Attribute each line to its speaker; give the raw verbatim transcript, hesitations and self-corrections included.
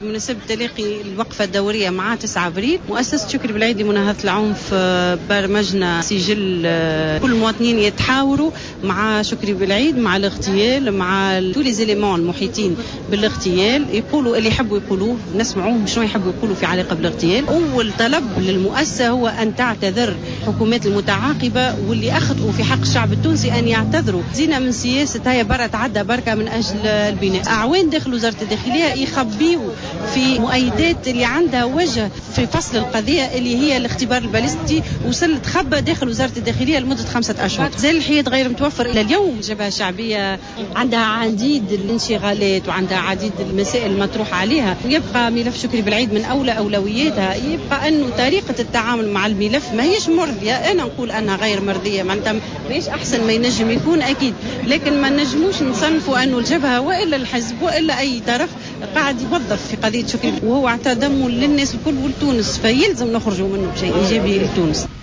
Speaker 1: بمناسبة تلاقي الوقفة الدورية مع تسعة أبريل، مؤسسة شكري بالعيد لمناهضة العنف برمجنا سجل كل المواطنين يتحاوروا مع شكري بالعيد، مع الاغتيال، مع كل الزلمون المحيطين بالاغتيال، يقولوا اللي يحبوا يقولوه، نسمعوهم شنو يحبوا يقولوا في علاقة بالاغتيال. أول طلب للمؤسسة هو أن تعتذر الحكومات المتعاقبة واللي أخطئوا في حق الشعب التونسي أن يعتذروا. زينا من سياسة هيا برا تعدى بركة من أجل البناء. أعوان داخل وزارة الداخلية يخبيوا في مؤيدات اللي عندها وجه في فصل القضية اللي هي الاختبار البالستي، وصلت خبة داخل وزارة الداخلية لمدة خمسة أشهر. زي الحياد غير متوفر إلى اليوم. الجبهة الشعبية عندها عديد الانشغالات وعندها عديد المسائل المطروحة عليها، يبقى ملف شكري بالعيد من أولى أولوياتها. يبقى أنه طريقة التعامل مع الملف ما هيش مرضية، أنا نقول أنها غير مرضية، معناتها ليش أحسن ما ينجم يكون أكيد، لكن ما نجموش نصنفوا أنه الجبهة وإلا الحزب وإلا أي طرف قاعد يوظف في قضية شكري، وهو اعتدمه للناس الكل ولتونس، فيلزم نخرجوا منه بشيء إيجابي لتونس.